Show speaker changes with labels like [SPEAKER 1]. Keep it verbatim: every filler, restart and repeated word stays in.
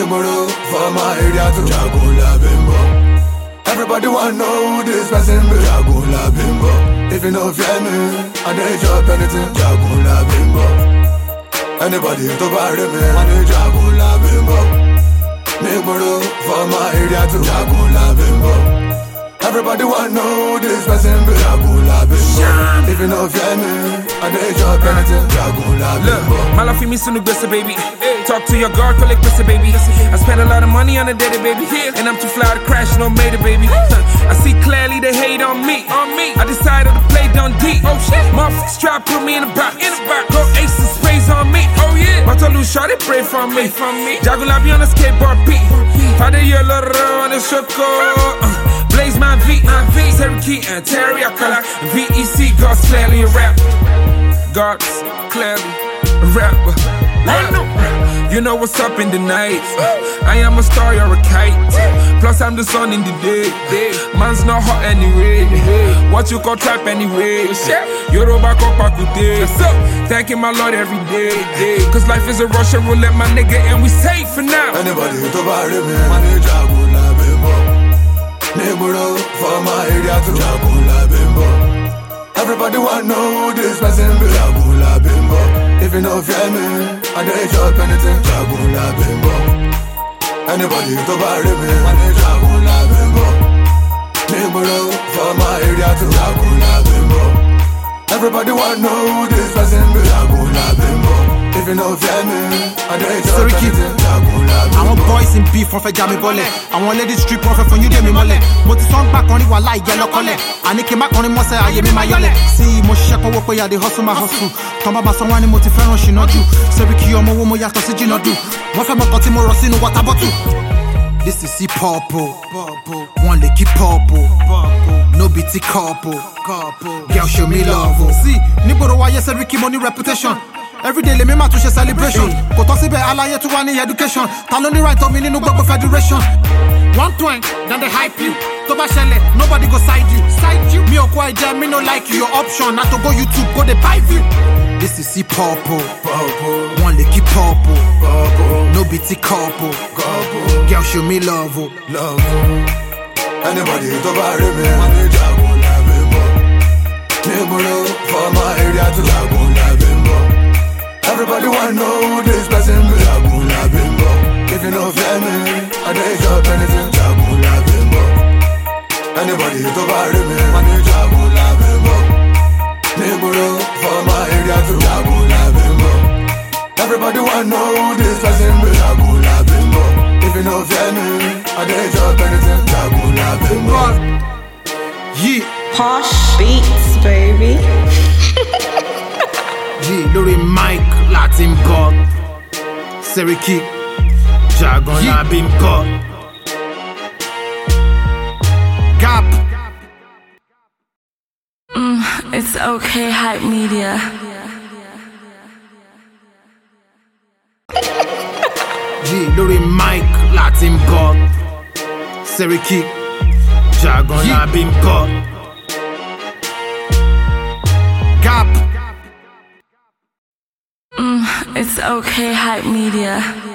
[SPEAKER 1] Neighborhood for my area to Jagula Bimbo. Everybody wanna know this person be Jagula Bimbo. If you know fear me, I need your anything Jagula Bimbo. Anybody to buy me, I need Jagula Bimbo. Neighborhood for my area to Jagula Bimbo. Everybody wanna know this person be Jagula Bimbo. If you know fear me, I need your anything Jagula Bimbo.
[SPEAKER 2] My life me soon to baby. Talk to your girl, collect pussy, baby. I spend a lot of money on a daily, baby. And I'm too fly to crash, no made it, baby. I see clearly they hate on me. On me. I decided to play down deep. Oh shit. Motherfuckers try to put me in the box. In the box. Go aces, sprays on me. Oh yeah. But I lose shot, they pray for me. From me. Jagula be on a skateboard beat. Father, you're a on the shoko. Blaze my V, my V. Cherokee and Terry Akala. V E C, God's clearly a rap. God's clearly a rapper. I know. You know what's up in the night. I am a star, you're a kite. Plus I'm the sun in the day. Man's not hot anyway. What you call trap anyway. Yoruba Kopakude. Thanking my Lord every day. Cause life is a Russian roulette, my nigga, and we safe for now.
[SPEAKER 1] Anybody to buy me, I need Jagula Bimbo. Neighborhood for my area to Jagula Bimbo. Everybody wanna know this person be Jagula Bimbo. If you know fear me, I need your anything Jagula Bimbo. Anybody to buy me, I need Jagula Bimbo. Neighborhood for my area to Jagula Bimbo. Everybody wanna know this person be Jagula Bimbo. If you know fear me, I need your anything Jagula Bimbo.
[SPEAKER 3] I want boys in beef from Fejami Bole. I want ladies strip off from you, Demi Mole. But the song back on it while I yellow color. I need him back on him, I say, I am in my yole. See, Moshaka Wokoya, the hustle, my hustle. Tamba Basawan, Motifano, she not do. Seriki, Omo, Womo, Yaka, Siji, not do. What from a Cotimo Rossino, what about you? This is hip hop, one licky pop, no bitty couple. Girl, show me love. See, Niboro, why you said Ricky money reputation. Every day, let me match a celebration. Kotosibe alaye to one education. Taloni right of me no Gbogbo federation. One twang, then they hype you. Toba shele, nobody go side you. Side you. Me okwa jam, me no like you. Your option, not to go YouTube, go they buy view. This is hip hop, one licky pop, no bitty couple. Girl, show me love, love.
[SPEAKER 1] Anybody to buy me, I need Jagula Bimbo. Neighborhood for my area to Jagula Bimbo. Everybody wanna know this person be Jagula Bimbo. If you know fear me, I need your anything Jagula Bimbo. Anybody to buy me, I need Jagula Bimbo. Neighborhood for my area to Jagula Bimbo. Everybody wanna know this person be Jagula Bimbo. If you know fear me, I need your anything Jagula Bimbo.
[SPEAKER 3] Yeah.
[SPEAKER 4] Posh beats, baby.
[SPEAKER 3] Yeah, Lori Mike, Latin God. Seriki, Jagula Bimbo. Gap.
[SPEAKER 5] Mm, it's okay, Hype Media.
[SPEAKER 3] Yeah, Lori Mike, Latin God. Seriki, Jagula Bimbo. Gap.
[SPEAKER 5] Mm, it's okay, Hype Media.